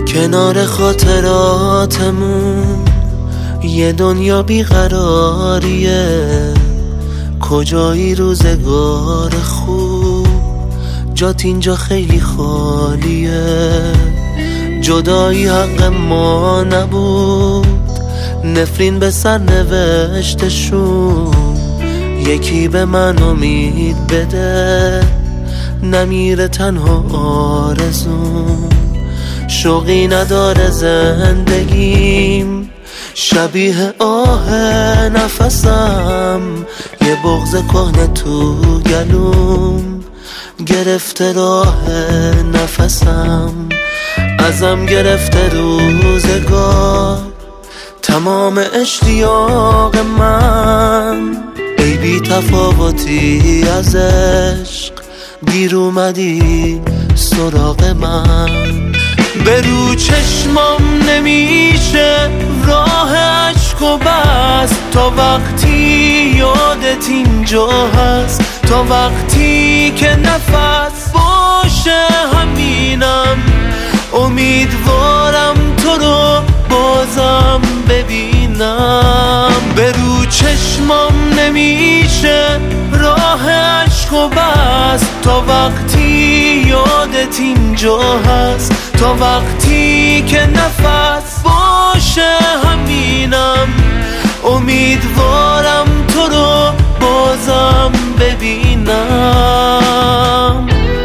کنار خاطراتمون یه دنیا بیقراریه، کجایی روزگار خوب، جات اینجا خیلی خالیه. جدایی حق ما نبود، نفرین به سر نوشتشون. یکی به من امید بده، نمیره تنها آرزوم. شوقی نداره زندگیم، شبیه آه نفسم. یه بغض کهنه تو گلوم، گرفته راه نفسم. ازم گرفته روزگار، تمام اشتیاق من. ای بی تفاوتی از عشق، دیر اومدی سراغ من. به رو چشمام نمیشه راه عشق و بس، تا وقتی یادت اینجا هست، تا وقتی که نفس باشه همینم. امیدوارم تو رو بازم ببینم. به رو چشمام نمیشه راه عشق و بس، تا وقتی یادت اینجا هست، تا وقتی که نفس باشه همینم. امیدوارم تو رو بازم ببینم.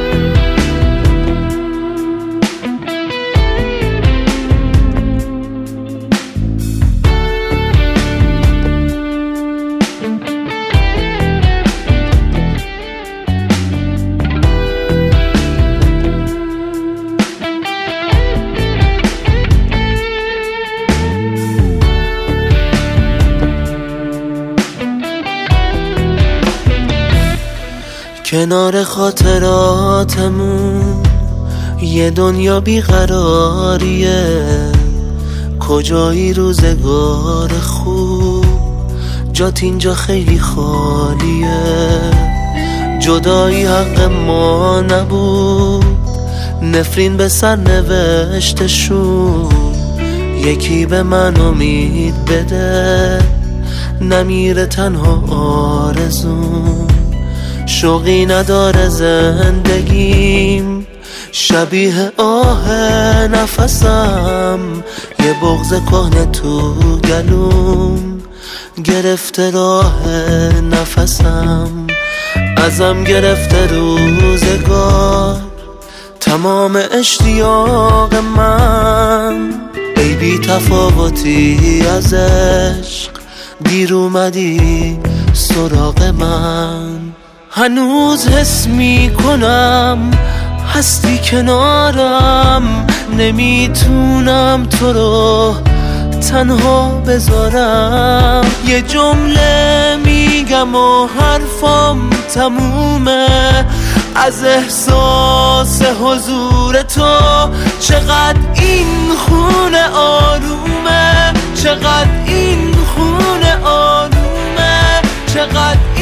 کنار خاطراتمون یه دنیا بیقراریه، کجایی روزگار خوب، جات اینجا خیلی خالیه. جدایی حق ما نبود، نفرین به سر نوشتشون. یکی به من امید بده، نمیره تنها آرزوم. شوقی نداره زندگیم، شبیه آه نفسم. یه بغض کهنه تو گلوم، گرفته راه نفسم. ازم گرفته روزگار، تمام اشتیاق من. ای بی تفاوتی از عشق، دیر اومدی سراغ من. هنوز حس میکنم هستی کنارم، نمیتونم تو رو تنها بذارم. یه جمله میگم و حرفم تمومه، از احساس حضور تو. چقدر این خونه آرومه، چقدر این خونه آرومه، چقدر